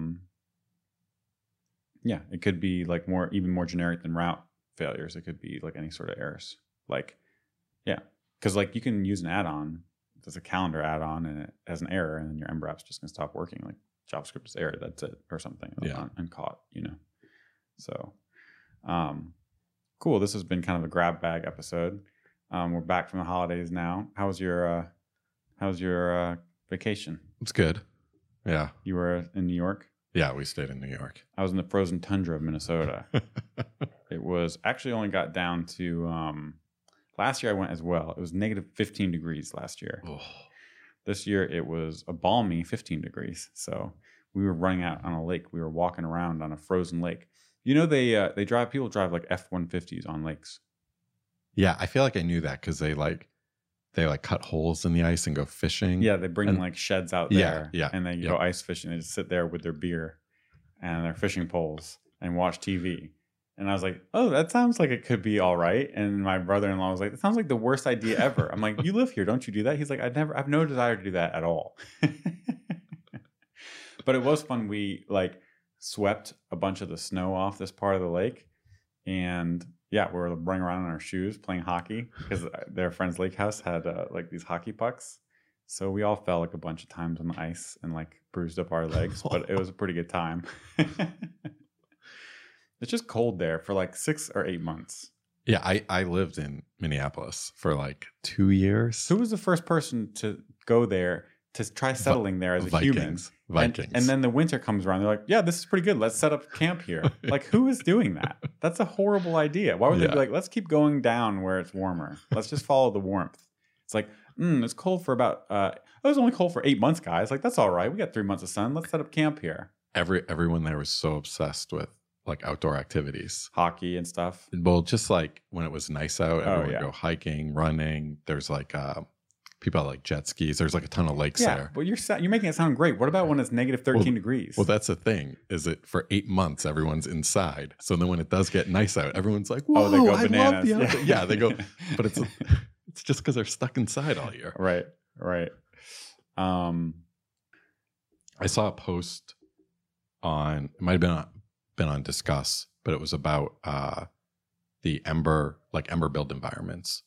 it could be like even more generic than route failures. It could be like any sort of errors. Like, yeah, because like you can use an add-on. There's a calendar add-on and it has an error, and then your Ember app's just gonna stop working. Like JavaScript is error, that's it, or something. Yeah, and caught, So, cool. This has been kind of a grab bag episode. We're back from the holidays now. How's your vacation? It's good. Yeah. You were in New York? Yeah, we stayed in New York. I was in the frozen tundra of Minnesota. It was actually only got down to last year I went as well. It was negative 15 degrees last year. Oh. This year it was a balmy 15 degrees. So we were running out on a lake. We were walking around on a frozen lake. People drive like F-150s on lakes. Yeah, I feel like I knew that because they cut holes in the ice and go fishing. Yeah, they bring like sheds out there. Yeah, and they go ice fishing. They just sit there with their beer and their fishing poles and watch TV. And I was like, oh, that sounds like it could be all right. And my brother-in-law was like, that sounds like the worst idea ever. I'm like, you live here, don't you do that? He's like, I have no desire to do that at all. But it was fun. We like swept a bunch of the snow off this part of the lake, and we were running around in our shoes playing hockey because their friend's lake house had like these hockey pucks. So we all fell like a bunch of times on the ice and like bruised up our legs, but it was a pretty good time. It's just cold there for like 6 or 8 months. Yeah, I lived in Minneapolis for like 2 years. Who was the first person to go there to try settling there as a human? Vikings. And then the winter comes around. They're like, yeah, this is pretty good. Let's set up camp here. Like, who is doing that? That's a horrible idea. Why would they be like, let's keep going down where it's warmer. Let's just follow the warmth. It's like, it's cold for about, it was only cold for 8 months, guys. Like, that's all right. We got 3 months of sun. Let's set up camp here. Everyone there was so obsessed with like outdoor activities. Hockey and stuff. Well, just like when it was nice out, everyone would go hiking, running. There's like people like jet skis. There's like a ton of lakes there. But you're making it sound great. What about when it's negative 13 degrees? Well, that's the thing. Is it for 8 months everyone's inside? So then when it does get nice out, everyone's like, "Whoa, they go bananas." Love the outdoor. Yeah, they go. But it's just because they're stuck inside all year. Right. I saw a post on. It might have been on Discuss, but it was about the Ember build environments,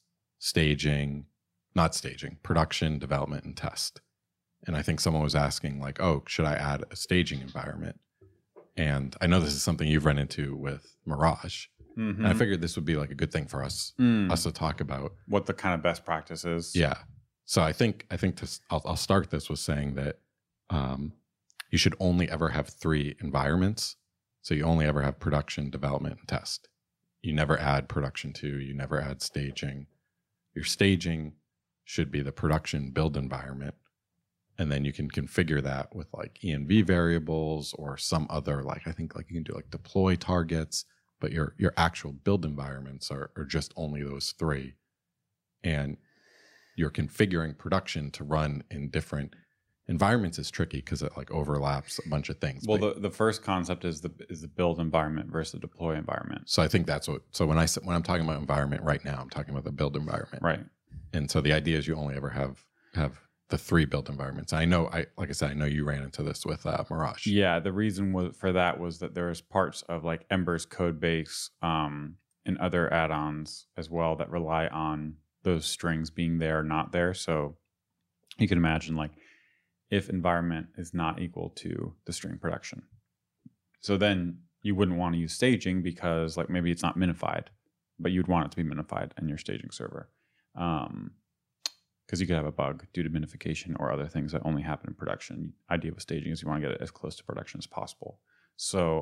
production, development, and test. And I think someone was asking like, oh, should I add a staging environment? And I know this is something you've run into with Mirage. Mm-hmm. And I figured this would be like a good thing for us to talk about. What the kind of best practices. Yeah. So I think I'll start this with saying that you should only ever have 3 environments. So you only ever have production, development, and test. You never add production 2. You never add staging. Your staging should be the production build environment. And then you can configure that with like env variables or some other, like I think like you can do like deploy targets, but your actual build environments are just only those 3. And you're configuring production to run in different environments is tricky because it like overlaps a bunch of things. Well, the first concept is the build environment versus the deploy environment. So I think that's what. So when I'm talking about environment right now, I'm talking about the build environment. Right. And so the idea is you only ever have the 3 build environments. I know, like I said, I know you ran into this with Mirage. Yeah, the reason for that was that there's parts of like Ember's code base and other add-ons as well that rely on those strings being there or not there. So you can imagine like if environment is not equal to the string production. So then you wouldn't want to use staging because like maybe it's not minified, but you'd want it to be minified in your staging server. Because you could have a bug due to minification or other things that only happen in production. The idea with staging is you want to get it as close to production as possible. So,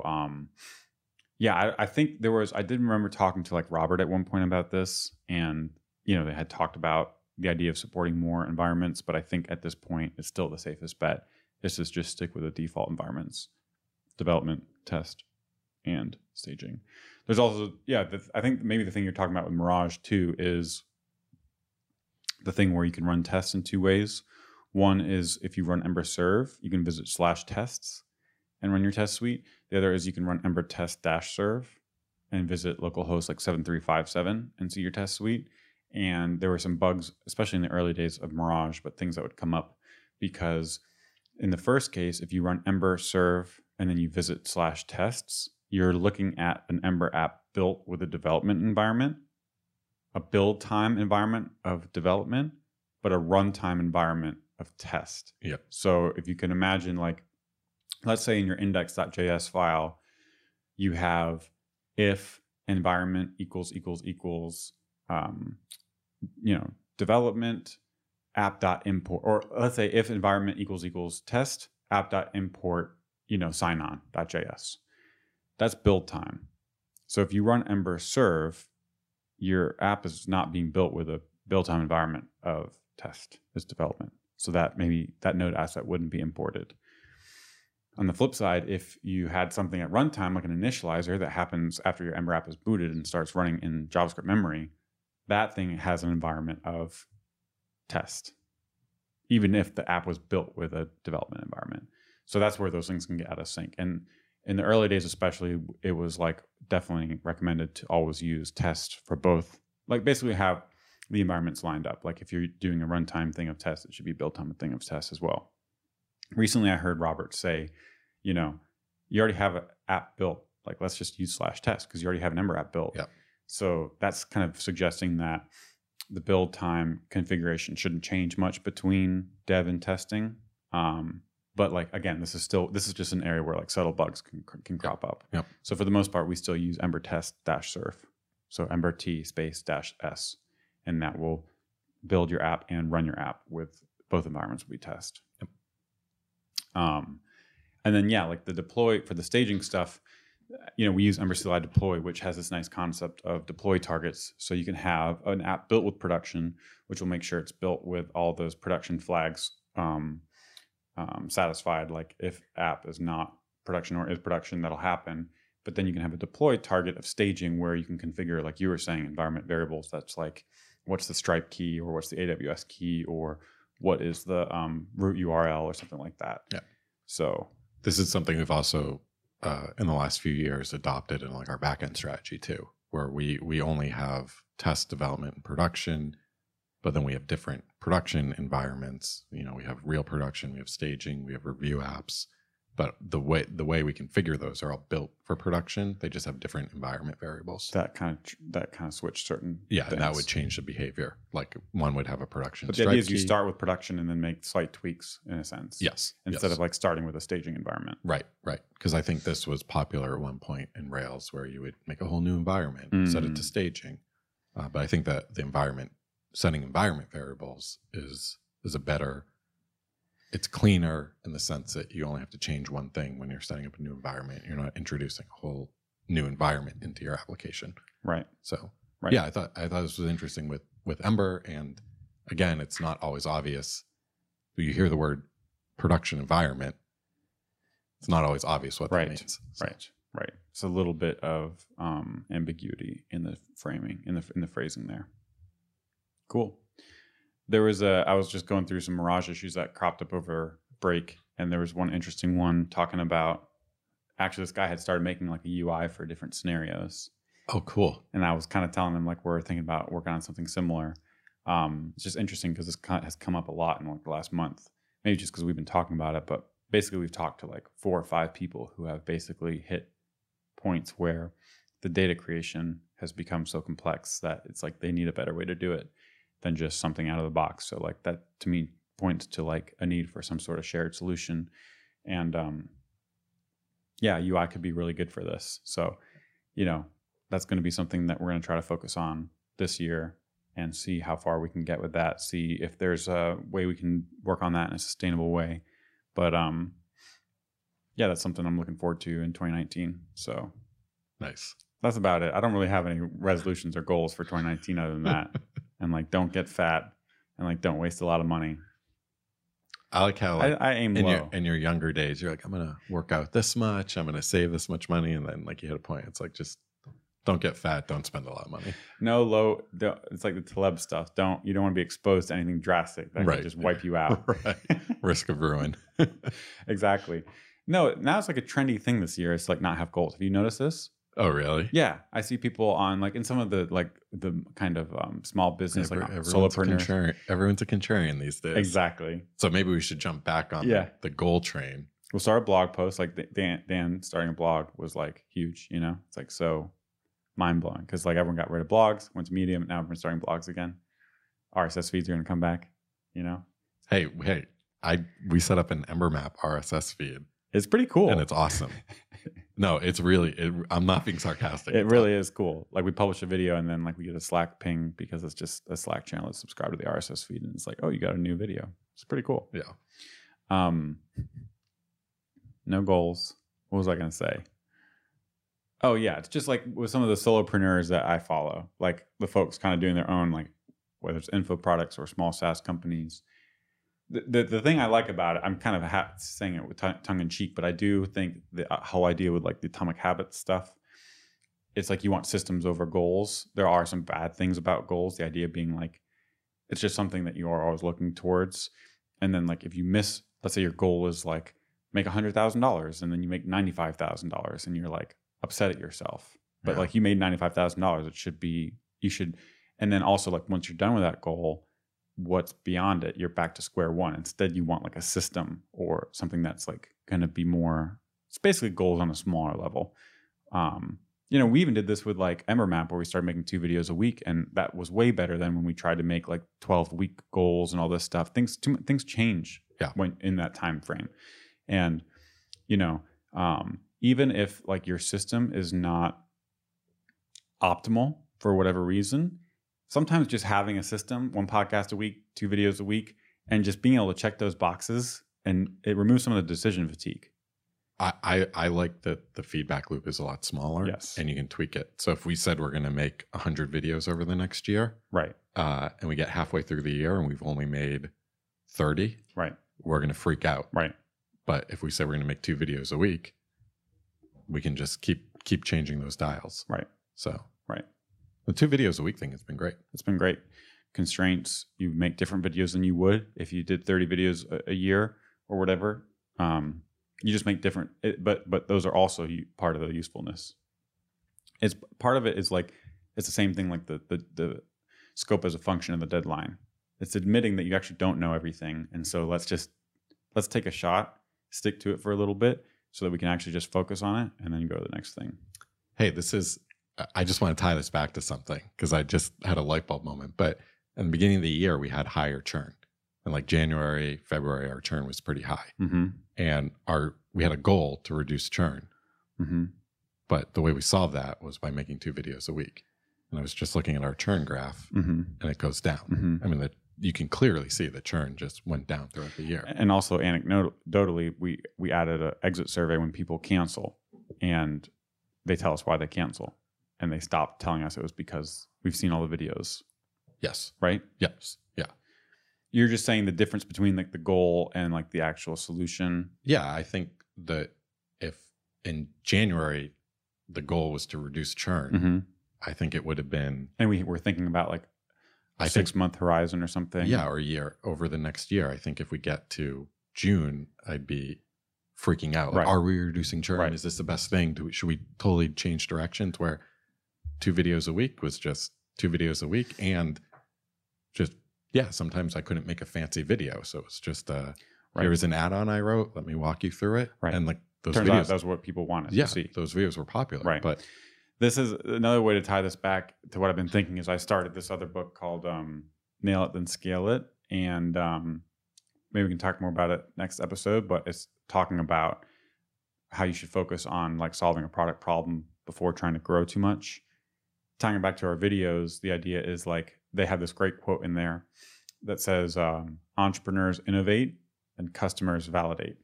I think I did remember talking to like Robert at one point about this, and they had talked about the idea of supporting more environments, but I think at this point it's still the safest bet is to just stick with the default environments: development, test, and staging. There's also, I think maybe the thing you're talking about with Mirage too is the thing where you can run tests in 2 ways. One is if you run Ember serve, you can visit /tests and run your test suite. The other is you can run Ember test -serve and visit localhost like 7357 and see your test suite. And there were some bugs, especially in the early days of Mirage, but things that would come up because in the first case, if you run Ember serve and then you visit /tests, you're looking at an Ember app built with a development environment, a build time environment of development, but a runtime environment of test. Yep. So if you can imagine, like, let's say in your index.js file, you have if environment equals, development app.import, or let's say if environment equals test app.import, sign on.js. That's build time. So if you run Ember serve, your app is not being built with a build time environment of test as development. So that maybe that node asset wouldn't be imported. On the flip side, if you had something at runtime, like an initializer that happens after your Ember app is booted and starts running in JavaScript memory, that thing has an environment of test, even if the app was built with a development environment. So that's where those things can get out of sync. And in the early days especially, it was like definitely recommended to always use test for both. Like basically have the environments lined up. Like if you're doing a runtime thing of test, it should be built on a thing of test as well. Recently, I heard Robert say, you already have an app built. Like, let's just use /test because you already have an Ember app built. Yep. So that's kind of suggesting that the build time configuration shouldn't change much between dev and testing. But like, again, this is just an area where like subtle bugs can crop up. Yep. So for the most part, we still use Ember test -serve. So Ember T space -s, and that will build your app and run your app with both environments we test. Yep. And then, like the deploy for the staging stuff, we use Ember CLI deploy, which has this nice concept of deploy targets. So you can have an app built with production, which will make sure it's built with all those production flags satisfied. Like if app is not production or is production, that'll happen. But then you can have a deploy target of staging where you can configure, like you were saying, environment variables. That's like, what's the Stripe key or what's the AWS key or what is the root URL or something like that. Yeah. So this is something we've also in the last few years adopted in like our backend strategy too, where we only have test development and production, but then we have different production environments. We have real production, we have staging, we have review apps, but the way we configure those are all built for production. They just have different environment variables. That kind of switch certain things. And that would change the behavior. Like one would have a production. But the idea is you start with production and then make slight tweaks in a sense. Yes. Instead of like starting with a staging environment. Right. Because I think this was popular at one point in Rails where you would make a whole new environment, set it to staging. But I think that the setting environment variables is a better. It's cleaner in the sense that you only have to change one thing when you're setting up a new environment. You're not introducing a whole new environment into your application. Right. So, right. Yeah, I thought this was interesting with Ember. And again, it's not always obvious. You hear the word production environment. It's not always obvious what that means. So. Right. It's a little bit of ambiguity in the framing, in the phrasing there. Cool. I was just going through some Mirage issues that cropped up over break, and there was one interesting one talking about, actually this guy had started making like a UI for different scenarios. Oh, cool. And I was kind of telling him like we're thinking about working on something similar. It's just interesting because this has come up a lot in like the last month, maybe just because we've been talking about it, but basically we've talked to like 4 or 5 people who have basically hit points where the data creation has become so complex that it's like they need a better way to do it than just something out of the box. So like that to me points to like a need for some sort of shared solution. And UI could be really good for this. So, that's going to be something that we're going to try to focus on this year and see how far we can get with that. See if there's a way we can work on that in a sustainable way. But that's something I'm looking forward to in 2019. So nice. That's about it. I don't really have any resolutions or goals for 2019 other than that. And like, don't get fat, and like, don't waste a lot of money. I like how I aim low. In your younger days, you're like, I'm gonna work out this much, I'm gonna save this much money, and then like you hit a point. It's like, just don't get fat, don't spend a lot of money. No low. It's like the Taleb stuff. You don't want to be exposed to anything drastic that can just wipe you out. Right. Risk of ruin. Exactly. No, now it's like a trendy thing this year. It's like not have goals. Have you noticed this? Oh, really? Yeah, I see people on like in some of the kind of small business solopreneurs. Everyone's a contrarian these days. Exactly. So maybe we should jump back on the goal train. We'll start a blog post. Like Dan starting a blog was like huge. You know, it's like so mind blowing because like everyone got rid of blogs, went to Medium, now everyone's starting blogs again. RSS feeds are going to come back. You know. Hey, we set up an EmberMap RSS feed. It's pretty cool. And it's awesome. No, it's really, I'm not being sarcastic. It really is cool. Like we publish a video and then like we get a Slack ping because it's just a Slack channel that's subscribed to the RSS feed. And it's like, oh, you got a new video. It's pretty cool. Yeah. No goals. What was I going to say? Oh yeah. It's just like with some of the solopreneurs that I follow, like the folks kind of doing their own, like whether it's info products or small SaaS companies. The thing I like about it, I'm kind of saying it with tongue in cheek, but I do think the whole idea with like the Atomic Habits stuff, it's like you want systems over goals. There are some bad things about goals. The idea being like, it's just something that you are always looking towards. And then like if you miss, let's say your goal is like make $100,000 and then you make $95,000 and you're like upset at yourself. But like you made $95,000, it should be, you should, and then also like once you're done with that goal, what's beyond it, you're back to square one. Instead, you want like a system or something that's like going to be more, it's basically goals on a smaller level. You know, we even did this with like EmberMap where we started making 2 videos a week, and that was way better than when we tried to make like 12-week goals and all this stuff. Things change when in that time frame. And, you know, even if like your system is not optimal for whatever reason, sometimes just having a system, 1 podcast a week, 2 videos a week, and just being able to check those boxes, and it removes some of the decision fatigue. I like that the feedback loop is a lot smaller. Yes. And you can tweak it. So if we said we're going to make 100 videos over the next year, right, and we get halfway through the year and we've only made 30, right, we're going to freak out. Right. But if we say we're going to make 2 videos a week, we can just keep changing those dials. Right. So right. The 2 videos a week thing has been great. It's been great. Constraints, you make different videos than you would if you did 30 videos a year or whatever. You just make different, but those are also part of the usefulness. It's part of it is like, it's the same thing like the scope as a function of the deadline. It's admitting that you actually don't know everything. And so let's take a shot, stick to it for a little bit so that we can actually just focus on it and then go to the next thing. Hey, I just want to tie this back to something because I just had a light bulb moment. But in the beginning of the year, we had higher churn. And like January, February, our churn was pretty high. Mm-hmm. And we had a goal to reduce churn. Mm-hmm. But the way we solved that was by making 2 videos a week. And I was just looking at our churn graph, and it goes down. Mm-hmm. I mean, you can clearly see the churn just went down throughout the year. And also anecdotally, we added an exit survey when people cancel, and they tell us why they cancel. And they stopped telling us it was because we've seen all the videos. Yes. Right? Yes. Yeah. You're just saying the difference between like the goal and like the actual solution. Yeah. I think that if in January the goal was to reduce churn, I think it would have been. And we were thinking about like a 6-month horizon or something. Yeah. Or a year over the next year. I think if we get to June, I'd be freaking out. Like, are we reducing churn? Right. Is this the best thing? Should we totally change directions where 2 videos a week was just 2 videos a week? And just, sometimes I couldn't make a fancy video. So it's just, here's an add-on I wrote. Let me walk you through it. Right. And like those Turns videos. out that's what people wanted to see. Those videos were popular. Right. But this is another way to tie this back to what I've been thinking is I started this other book called Nail It Then Scale It. And maybe we can talk more about it next episode, but it's talking about how you should focus on like solving a product problem before trying to grow too much. Tying it back to our videos, the idea is like they have this great quote in there that says entrepreneurs innovate and customers validate.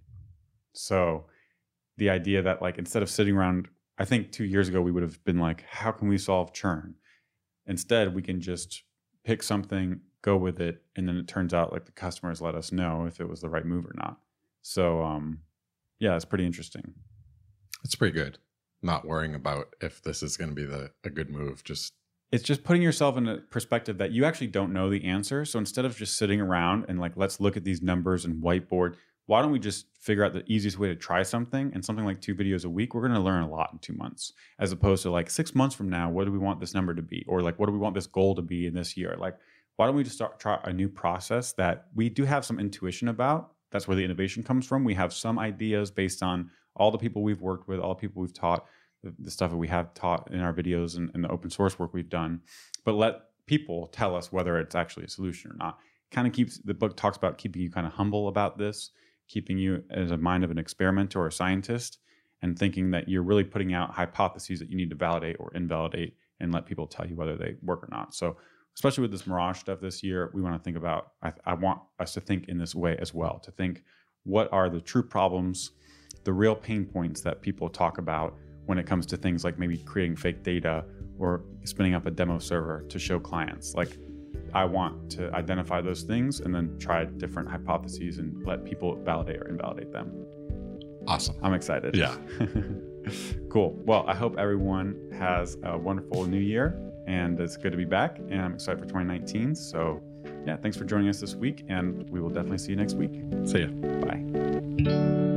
So the idea that like instead of sitting around, I think 2 years ago we would have been like, how can we solve churn? Instead, we can just pick something, go with it, and then it turns out like the customers let us know if it was the right move or not. So yeah, it's pretty interesting. It's pretty good. Not worrying about if this is going to be a good move. It's just putting yourself in a perspective that you actually don't know the answer. So instead of just sitting around and like, let's look at these numbers and whiteboard, why don't we just figure out the easiest way to try something, and something like 2 videos a week, we're going to learn a lot in 2 months, as opposed to like 6 months from now, what do we want this number to be? Or like, what do we want this goal to be in this year? Like, why don't we just try a new process that we do have some intuition about? That's where the innovation comes from. We have some ideas based on all the people we've worked with, all the people we've taught, the stuff that we have taught in our videos and the open source work we've done, but let people tell us whether it's actually a solution or not. Kind of keeps, the book talks about keeping you kind of humble about this, keeping you as a mind of an experimenter or a scientist, and thinking that you're really putting out hypotheses that you need to validate or invalidate and let people tell you whether they work or not. So especially with this Mirage stuff this year, we want to think about, I want us to think in this way as well, to think what are the true problems, the real pain points that people talk about when it comes to things like maybe creating fake data or spinning up a demo server to show clients. Like, I want to identify those things and then try different hypotheses and let people validate or invalidate them. Awesome. I'm excited. Yeah. Cool. Well, I hope everyone has a wonderful new year, and it's good to be back, and I'm excited for 2019. So yeah, thanks for joining us this week, and we will definitely see you next week. See ya. Bye.